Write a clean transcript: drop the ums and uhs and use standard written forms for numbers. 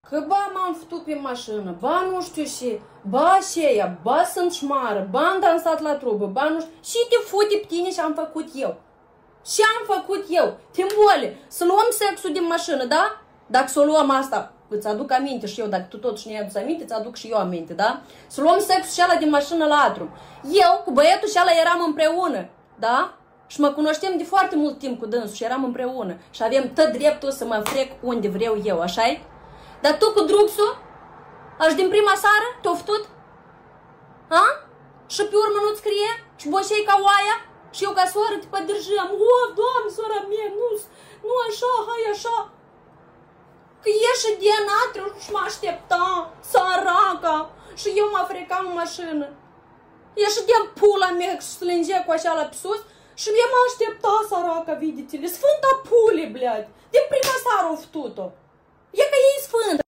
Că ba m-am făcut pe mașină, ba nu știu ce, ba aceea, ba sunt șmară, ba am dansat la trubă, ba nu știu. Și te fute pe tine și am făcut eu. Și am făcut eu. Timbole, să luăm sexul din mașină, da? Dacă să o luăm asta, îți aduc aminte și eu, dacă tu totuși nu-i aduci aminte, îți aduc și eu aminte, da? Să luăm sexul și ăla din mașină la atrum. Eu cu băietul și ăla eram împreună, da? Și mă cunoștem de foarte mult timp cu dânsul și eram împreună. Și avem tot dreptul să mă frec unde vreau eu, așa-i? Dar tu cu drupsul, aș din prima seară, te-o fătut? Ha? Și pe urmă nu-ți scrie? Și boșei ca oaia? Și eu ca soră te pădârjăm. O, Doamne, sora mea, nu așa, hai așa. Că ieși de natră și mă aștepta, săraca. Și eu mă frecam în mașină. Ieși de pula mea și slângea cu așa la pe sus. Și eu mă aștepta, săraca, vidite-le. Sfânta pule, blead. Din prima seară o fătut-o. E că e sfânt.